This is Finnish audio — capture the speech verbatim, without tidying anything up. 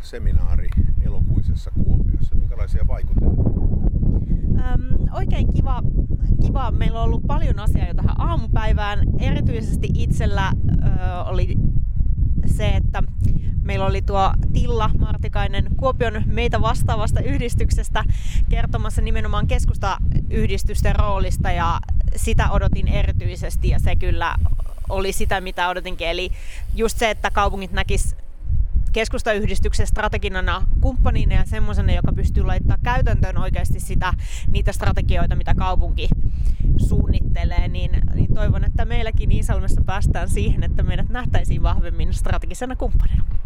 seminaari elokuisessa Kuopiossa. Minkälaisia vaikutelmia? Öm, oikein kiva, kiva. Meillä on ollut paljon asiaa jo tähän aamupäivään. Erityisesti itsellä ö, oli se, että meillä oli tuo Tilla Martikainen Kuopion meitä vastaavasta yhdistyksestä kertomassa nimenomaan keskustayhdistysten roolista, ja sitä odotin erityisesti, ja se kyllä oli sitä, mitä odotinkin. Eli just se, että kaupungit näkis keskustayhdistyksen strategina kumppanina ja semmoisena, joka pystyy laittamaan käytäntöön oikeasti sitä, niitä strategioita, mitä kaupunki suunnittelee, niin, niin toivon, että meilläkin Iisalmessa päästään siihen, että meidät nähtäisiin vahvemmin strategisena kumppanina.